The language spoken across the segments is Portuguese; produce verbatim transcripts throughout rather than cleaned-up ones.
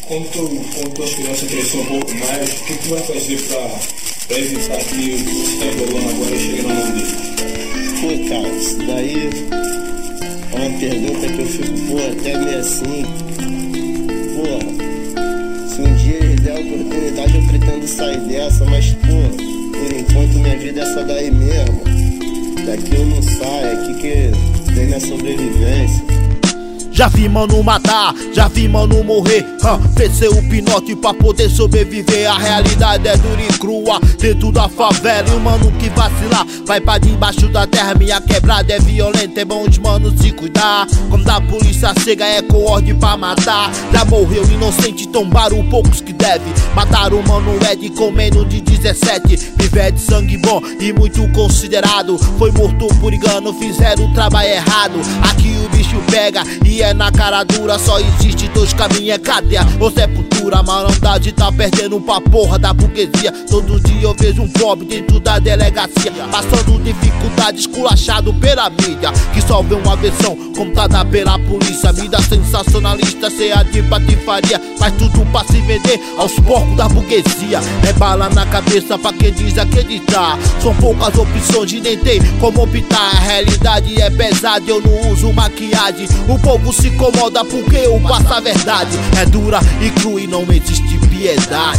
quando, tu, quando tua criança crescer um pouco mais, o que tu vai fazer pra, pra evitar que o que você tá enrolando agora chegue na mão dele? Pô, cara, isso daí é uma pergunta que eu fico, pô, até meio assim. Porra, se um dia eles der a oportunidade eu pretendo sair dessa, mas, pô, por enquanto minha vida é só daí mesmo. Daqui eu não saio, é aqui que tem minha sobrevivência. Já vi mano matar, já vi mano morrer, huh? Pensei o pinote pra poder sobreviver. A realidade é dura e crua dentro da favela. E o mano que vacilar vai pra debaixo da terra. Minha quebrada é violenta, é bom os manos se cuidar. Quando a polícia chega é com ordem pra matar. Já morreu inocente, tombaram poucos que deve. Mataram o mano Ed com menos de dezessete. Pivete, sangue bom e muito considerado. Foi morto por engano, fizeram o trabalho errado. Aqui o bicho pega e é na cara dura, só existe dois caminhos, é cadeia ou sepultura. A malandragem tá perdendo pra porra da burguesia. Todo dia eu vejo um pobre dentro da delegacia, passando dificuldade, esculachado pela mídia, que só vê uma versão contada pela polícia. Mídia sensacionalista, cheia de patifaria, faz tudo pra se vender aos porcos da burguesia. É bala na cabeça pra quem diz acreditar. São poucas opções e nem tem como optar. A realidade é pesada, eu não uso maquiagem. O povo se incomoda porque eu passo a verdade. É dura e crua e não existe piedade.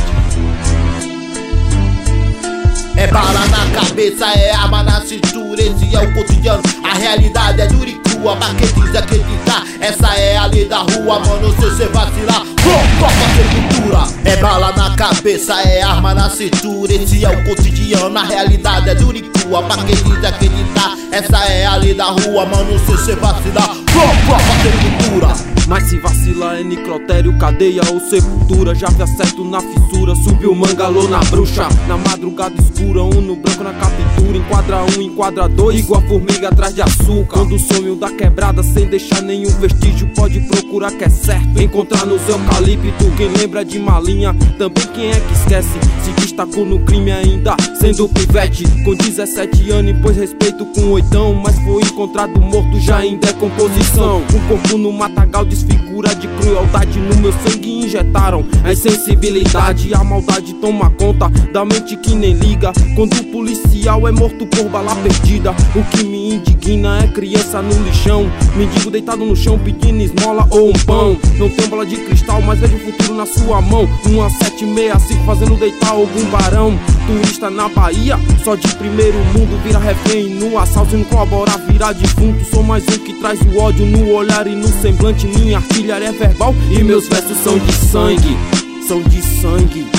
É bala na cabeça, é arma na cintura, esse é o cotidiano. A realidade é dura e crua pra quem diz acreditar. Essa é a lei da rua, mano, se você vacilar, toca a sepultura. É bala na cabeça, é arma na cintura, esse é o cotidiano. A realidade é dura e crua pra quem diz acreditar. Essa é a lei da rua, mano, se você vacilar, toca a sepultura. Mas se vacilar é necrotério, cadeia ou sepultura. Já vi acerto na fissura, subiu mangalô na bruxa. Na madrugada escura, um no branco na captura. Enquadra um, enquadra dois, igual a formiga atrás de açúcar. Quando o sonho da quebrada, sem deixar nenhum vestígio, pode procurar que é certo encontrar nos eucalipto. Quem lembra de malinha, também quem é que esquece. Se destacou no crime ainda, sendo pivete. Com dezessete anos, impôs respeito com oitão, mas foi encontrado morto já em decomposição. Um corpo no matagal de desfigura de crueldade, no meu sangue injetaram a insensibilidade. A maldade toma conta da mente que nem liga, quando o policial é morto por bala perdida. O que me indigna é criança no lixão, mendigo deitado no chão pedindo esmola ou um pão. Não tem bola de cristal, mas vejo o futuro na sua mão. Uma sete seis cinco fazendo deitar algum barão. Turista na Bahia, só de primeiro mundo, vira refém no assalto e não colaborar, virar defunto. Sou mais um que traz o ódio no olhar e no semblante. Minha artilharia é verbal e meus versos são de sangue, são de sangue.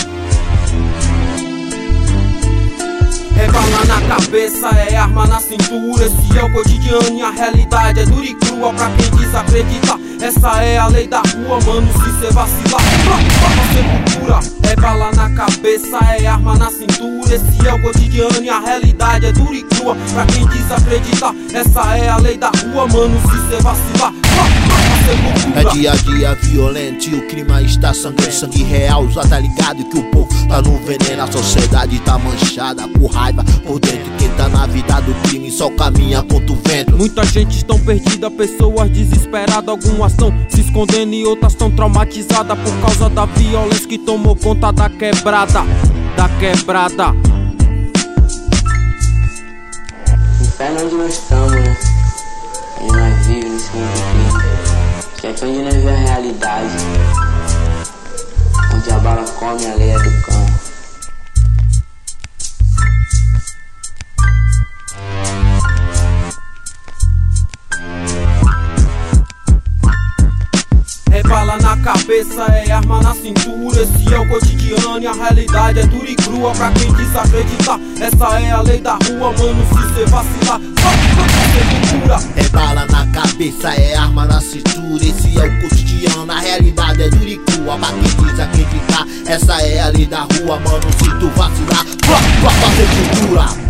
É bala na cabeça, é arma na cintura, esse é o cotidiano e a realidade é dura e crua pra quem desacredita. Essa é a lei da rua, mano, se cê vacilar, toca sepultura. É bala na cabeça, é arma na cintura, esse é o cotidiano e a realidade é dura e crua pra quem desacredita. Essa é a lei da rua, mano, se cê vacilar, é dia a dia violento e o clima está sangrando. Sangue real, já tá ligado que o povo tá no veneno. A sociedade tá manchada com raiva por dentro. Quem tá na vida do crime só caminha contra o vento. Muita gente estão perdida, pessoas desesperadas. Algumas estão se escondendo e outras estão traumatizadas por causa da violência que tomou conta da quebrada, da quebrada. Inferno onde nós estamos, né? Onde nós vivemos nesse mundo aqui, que é aqui onde nós vemos a realidade, onde a bala come a lei do cão. É bala na cabeça, é arma na cintura, esse é o cotidiano e a realidade é dura e crua pra quem desacreditar. Essa é a lei da rua, mano, se cê vacilar, é bala na cabeça, é arma na cintura, esse é o cotidiano, a realidade é dura e crua pra quem desacreditar. Essa é a lei da rua, mano, se tu vacilar, toca a sepultura.